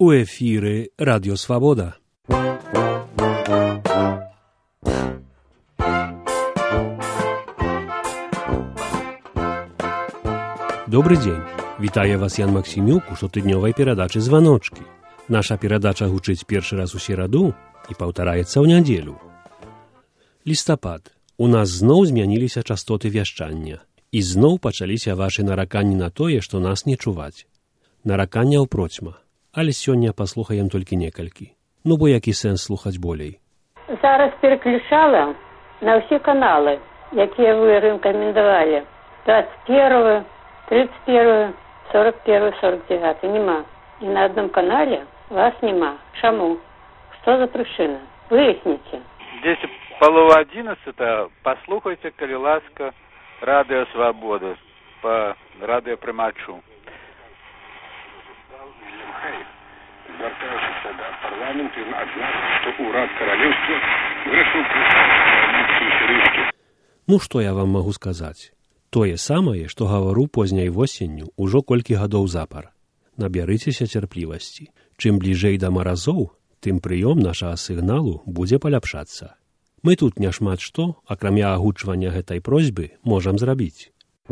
У эфіры Радіо Свабода. Добрый дзень. Вітае вас Ян Максімюк у штотыднёвай перадачы «Званочкі». Наша перадача гучыць першы раз у сераду і паўтараецца ў нядзелю. Лістапад. У нас зноў змяніліся частоты вяшчання. І зноў пачаліся вашы нараканні на тое, што нас не чуваць. Нараканняў процьма. Але сёння паслухаем толькі некалькі. Ну бо які сэнс слухаць болей? Зараз переключала на ўсе каналы, якія вы рэкамендавалі. 21, 31, 41, 49. Нема. І на одном канале вас нема. Чаму? Што за прычына? Выясніце. 10:30 паслухайце, калі ласка, Радыё Свабода па радыёпрымачу. Звяртаючыся да парламенту, адзначыць, што ўрад каралеўства вырашыў прызнаць. Ну, што я вам магу сказаць? Тое самае, што гавару позняй восенню ўжо колькі гадоў запар. Набярыцеся цярплівасці. Чым бліжэй да маразоў, тым прыём нашага сігналу будзе паляпшацца. Мы тут няшмат што, акрамя агучвання гэтай просьбы, можам зрабіць.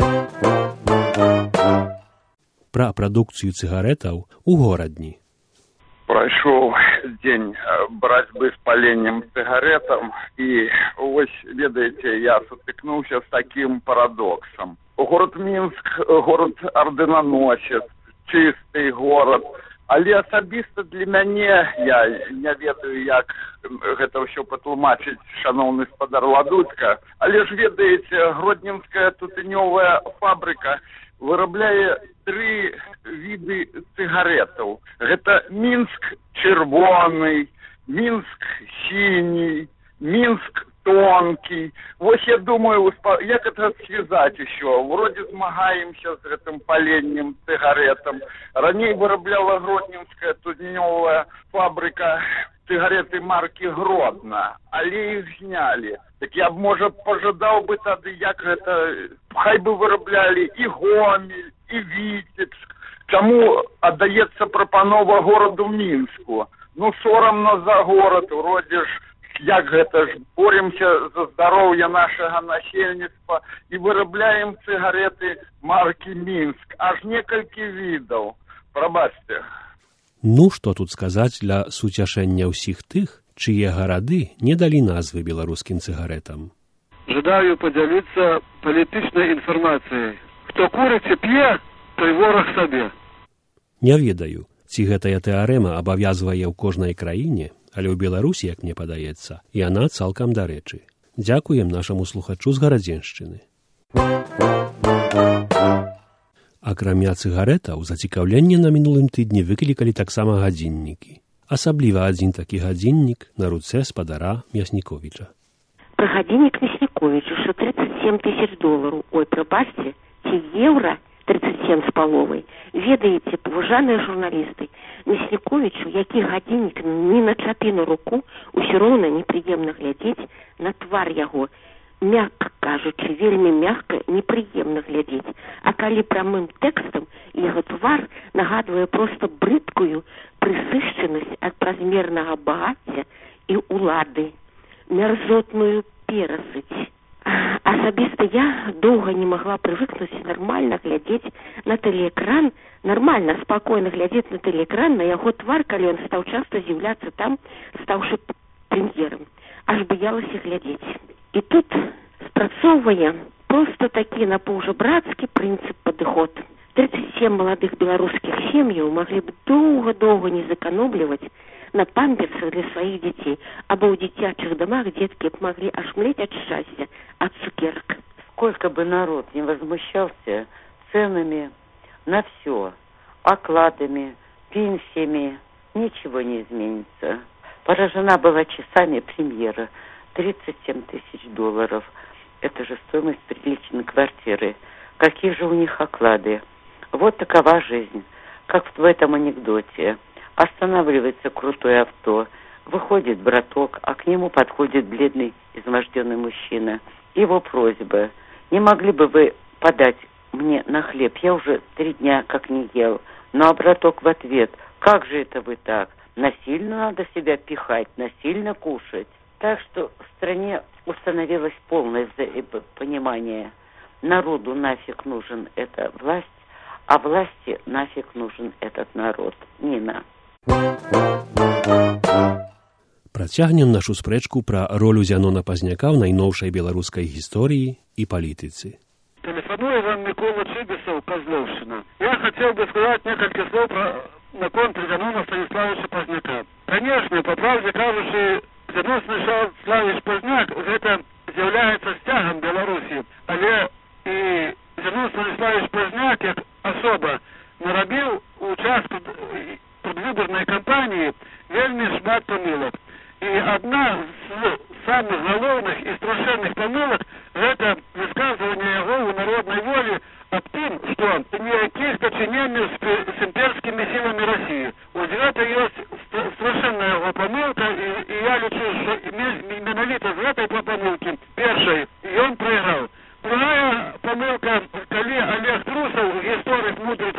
Пра прадукцыю цыгарэтаў у горадні. Прайшоў дзень барацьбы з паленнем цыгарэтам, і вось, ведаеце, я сутыкнуўся з такім парадоксам. Горад Мінск, горад ордэнаносец, чысты горад, але асабіста для мяне, я не ведаю, як гэта ўсё патлумачыць шаноўны спадар Ладуцька, але ж, ведаеце, Гродненская тутынёвая фабрыка вырабляе 3 віды цыгарэтаў. Гэта Мінск чырвоны, Мінск сіні, Мінск тонкі. Вось я думаю, як это связать еще? Вроде змагаемся з гэтым паленнем цыгарэтам. Раней вырабляла Гродненская тутынёвая фабрыка цыгареты маркі Гродна, але іх знялі. Так я б, можа, пажадаў бы тады, як гэта, хай бы выраблялі і Гомель, і Віцебск. Чаму аддаецца прапанова гораду Мінску? Ну, сорамна за горад, вроде ж, як гэта ж, боремся за здароўе нашага насельніцтва і вырабляем цыгареты маркі Мінск. Аж некалькі відаў. Прабачце. Ну, што тут сказаць для суцяшэння ўсіх тых, чые гарады не далі назвы беларускім цыгарэтам. Жадаю падзяліцца палітычнай інфармацыяй. Хто курыць і п'е, той вораг сабе. Не ведаю, ці гэтая тэарэма абавязвае ў кожнай краіне, але ў Беларусі, як мне падаецца, яна цалкам дарэчы. Дзякуем нашаму слухачу з Гарадзеншчыны. Акрамя цыгарэтаў, зацікаўленне на мінулым тыдні выклікалі таксама гадзіннікі. Асабліва адзін такі гадзіннік на руцэ спадара Мясніковіча. Пра гадзіннік Мясніковічу, що $37 000. Ой, прабачце, ці еўра 37 з паловай. Ведаеце, паважаныя журналісты, Мясніковічу, які гадзіннік ні на чапіну руку, усё роўна непрыемна глядзець на твар яго. Мякка кажучы, вельмі мякка, непрыемна глядзець. А калі прамым тэкстам, яго твар нагадвае проста брыдкую прысышчанасць ад празмернага багацця і ўлады, мярзотную перасыць. Асабіста я доўга не магла прывыкнуць нармальна глядзець на тэлеэкран, нармальна, спакойна глядзець на тэлеэкран, на яго твар, калі ён стаў часта з'яўляцца там, стаўшы прэм'ерам. Аж баялася глядзець. І тут спрацоўвае проста такі напаўжабрацкі прынцып падыход. 37 маладых беларускіх сем'яў маглі б доўга-доўга не заканобліваць на памперсах для сваіх дзяцей, або ў дзіцячых домах дзеткі б маглі аж млець ад шчасця, ад цукерак. Сколько бы народ не возмущался ценами на все, окладами, пенсиями, ничего не изменится. Поражена была часами премьера. $37 000. Это же стоимость приличной квартиры. Какие же у них оклады? Вот такова жизнь. Как в этом анекдоте. Останавливается крутое авто. Выходит браток, а к нему подходит бледный, изможденный мужчина. Его просьба: не могли бы вы подать мне на хлеб? Я уже 3 дня как не ел. Ну а браток в ответ: Как же это вы так? Насильно надо себя пихать, насильно кушать. Так что в стране установилось полное понимание. Народу нафиг нужен эта власть, а власти нафиг нужен этот народ. Нина. Працягнем нашу спрэчку пра ролю Зянона Пазняка ў найноўшай беларускай гісторыі і палітыцы. Телефонует вам Микола Чибисов, Козловщина. Я хотел бы сказать несколько слов на контр Зянона Станиславовича Пазняка. Конечно, по правде кажучи, Зянон Станиславович Пазняк это является стягом Беларуси, але и Зянон Станиславович Пазняк як особа наробил у час предвыборной кампании вельмі шмат помилок. И одна з самых головных и страшенных помилок это высказывание его у народной воли об том, что никаких дочинений с имперскими силами России. Вот это есть страшенная его помилка, и я лечу, что именно з этой помилки первой, и он проиграл. Другая помилка, когда Олег Трусов, историк мудрый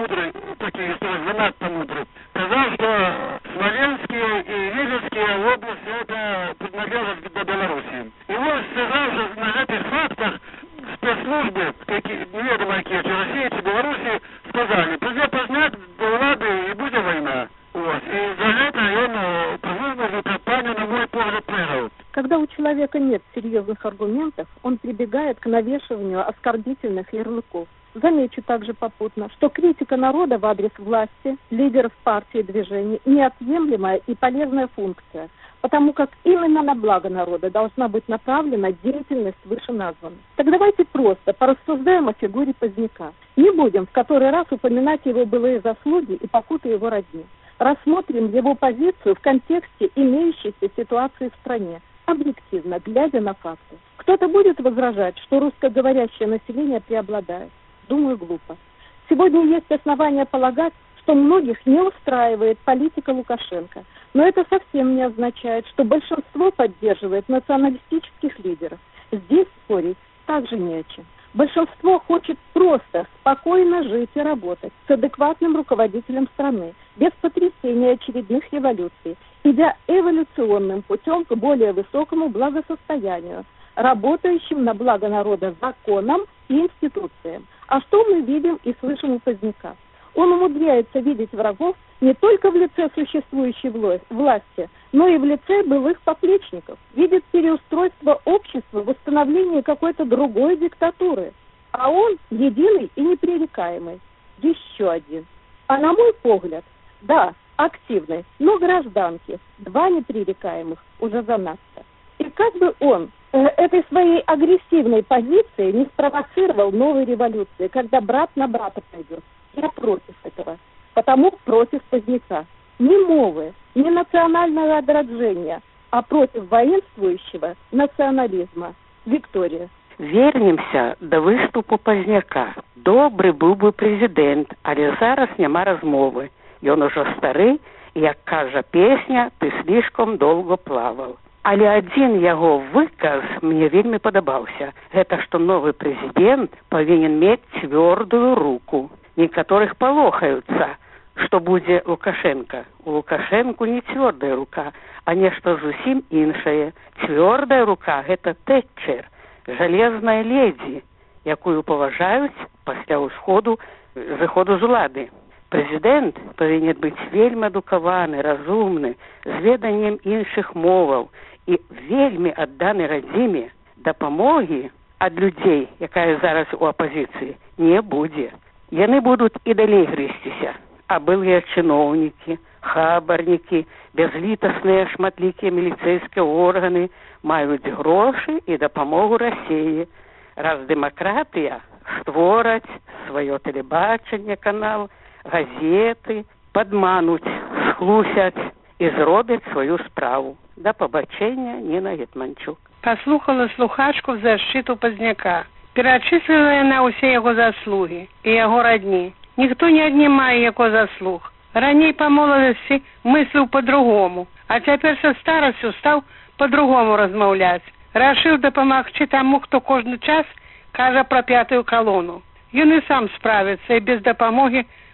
такие историк, занадто мудрый, сказал, что Смоленские и Виленские области это принадлежат до Белоруссии. И вот сказал, что на этих фактах спецслужбы, неведомо какие, России, Белоруссии, сказали, придя Пазняк до влады и будет война. Вот. И за это он предвыборную кампанию, на мой взгляд, проиграл. Когда у человека нет серьезных аргументов, он прибегает к навешиванию оскорбительных ярлыков. Замечу также попутно, что критика народа в адрес власти, лидеров партии и движений – неотъемлемая и полезная функция, потому как именно на благо народа должна быть направлена деятельность вышеназванных. Так давайте просто порассуждаем о фигуре Пазняка. Не будем в который раз упоминать его былые заслуги и покуты его родни. Рассмотрим его позицию в контексте имеющейся ситуации в стране, объективно, глядя на факты. Кто-то будет возражать, что русскоговорящее население преобладает. Думаю, глупо. Сегодня есть основания полагать, что многих не устраивает политика Лукашенко. Но это совсем не означает, что большинство поддерживает националистических лидеров. Здесь спорить также не о чем. Большинство хочет просто спокойно жить и работать с адекватным руководителем страны, без потрясения очередных революций, идя эволюционным путем к более высокому благосостоянию, работающим на благо народа законам и институциям. А что мы видим и слышим у Пазняка? Он умудряется видеть врагов не только в лице существующей власти, но и в лице былых поплечников. Видит переустройство общества, восстановление какой-то другой диктатуры. А он единый и непререкаемый. Еще один. А на мой взгляд, да, активный, но гражданки, два непререкаемых, уже занадто. И как бы он этой своей агрессивной позиции не спровоцировал новой революции, когда брат на брата пойдет. Я против этого, потому против Пазняка. Не мовы, не национального отраджения, а против воинствующего национализма. Виктория. Вернемся до выступу Пазняка. Добрый был бы президент, але зараз няма размовы. Ён ужо стары, як кажа песня, ты слишком долго плавал. Але один яго выказ мне вельмі падабаўся. Гэта што новы прэзідэнт павінен мець цвёрдую руку. Некаторых палохаюцца, што будзе Лукашенко. У Лукашенко не цвёрдая рука, а нешта зусім іншае. Цвёрдая рука – гэта Тэтчер, жалезная ледзі, якую паважаюць пасля зыходу з улады. Прэзідэнт павінен быць вельмі адукаваны, разумны, з веданнем іншых моваў і вельмі адданы радзіме. Дапамогі ад людзей, якая зараз у апазіцыі, не будзе. Яны будуць і далей грызціся, а былыя чыноўнікі, хабарнікі, бязлітасныя шматлікія міліцэйскія органы маюць грошы і дапамогу Расіі. Раз дэмакратыя створаць сваё тэлебачанне, канал, газеты, падмануць, схлусяць і зробяць сваю справу. Да пабачэння, Ніна Гетманчук. Паслухала слухачку в защиту Пазняка. Перечислила яна ўсе яго заслугі і яго радні. Ніхто не аднімае яго заслуг. Раней па моладасці мысліў па-другому, а цяпер са старасцю стаў па-другому размаўляць. Рашыў дапамагчы таму, хто кожны час кажа пра пятую калону. Ён і сам справіцца і без дапамогі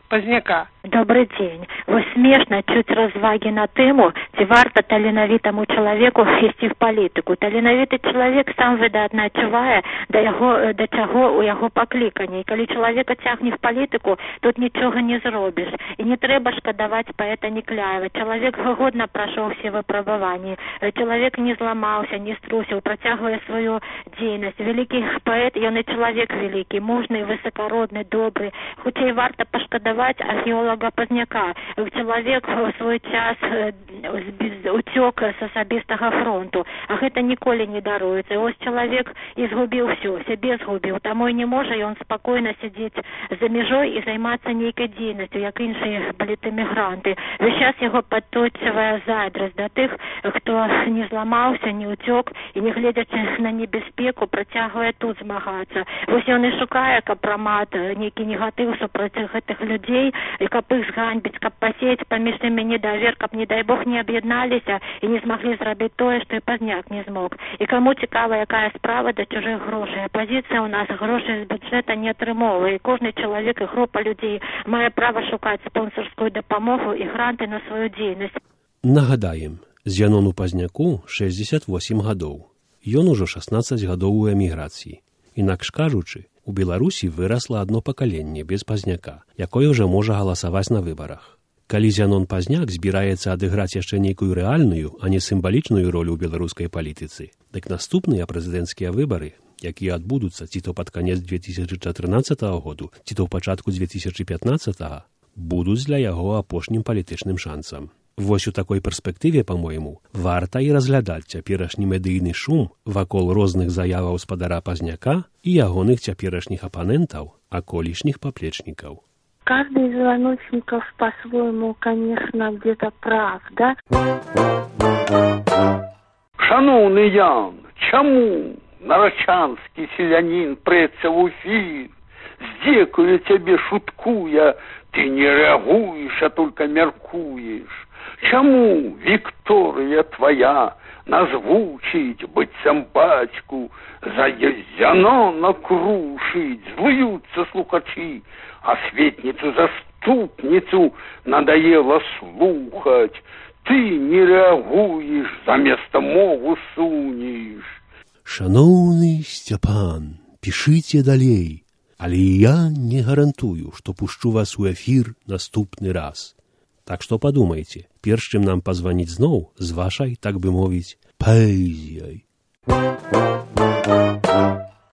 Пазняка. Добрый день. Вось смешна чуць развагі на тэму, ці варта таленавітаму чалавеку ісці в палітыку. Таленавіты чалавек сам выдатна адчувае да чаго у яго пакліканне. І калі чалавека цягне в палітыку, тут нічога не зробіш. І не трэба шкадаваць паэта Некляева. Чалавек годна прайшоў усе выпрабаванні. Чалавек не зламаўся, не струсіў, працягвае сваю дзейнасць. Вялікі паэт, ён і чалавек вялікі, мужны, высакародны, добры. Хутчэй варта пашкадаваць археолога Пазняка. Чалавек у свой час уцёк з асабістага фронту, а гэта ніколі не даруецца. Ось чалавек і згубіў усё, сябе згубіў, таму і не можа ён спакойна сядзець за мяжой і займацца нейкай дзейнасцю, як іншыя палітэмігранты. Весь час яго падточвае зайздрасць да тых, хто не зламаўся, не уцёк і, не гледзячы на небяспеку, працягвае тут змагацца. Вось ён і шукае кампрамат, нейкі негатыў супроць гэтых людзей, і каб іх зганьбіць, каб пасеяць паміж імі недавер, каб, не дай Бог, не аб'ядналіся і не змаглі зрабіць тое, што і Пазняк не змог. І каму цікава, якая справа да чужых грошай. Апазіцыя ў нас грошай з бюджэта не атрымоўвае. І кожны чалавек і група людзей мае права шукаць спонсарскую дапамогу і гранты на сваю дзейнасць. Нагадаем, Зянону Пазняку 68 гадоў. Ён ужо 16 гадоў у эміграцыі. Інакш кажучы, у Беларусі вырасла адно пакаленне без Пазняка, якое ўжо можа галасаваць на выбарах. Калі Зянон Пазняк збіраецца адыграць яшчэ нейкую рэальную, а не сімвалічную ролю ў беларускай палітыцы, дык наступныя прэзідэнцкія выбары, якія адбудуцца ці то пад канец 2014 году, ці то ў пачатку 2015, будуць для яго апошнім палітычным шансам. Вось у такой перспектыве, па-мойму, варта і разглядаць цяперашні медыйны шум вакол розных заяваў спадара Пазняка і ягоных цяперашніх апанентаў, а колішніх паплечнікаў. Каждый из звоночников по-своему, конечно, где-то прав, да? Шановний Ян, чому нарочанський селянин преться в эфир? Здекуя тебе, шуткуя, ты не реагуешь, а только меркуешь. Чому Виктория твоя назвучить, быццам батьку, за Зянона крушить, злуются слухачи, а светницу-заступницу надоело слухать. Ты не реагуешь, заместо мову сунешь. Шановный Степан, пишите далей, але я не гарантую, што пушчу вас у эфір наступны раз. Так што падумайце, перш чым нам пазваніць зноў з вашай, так бы мовіць, паэзіяй.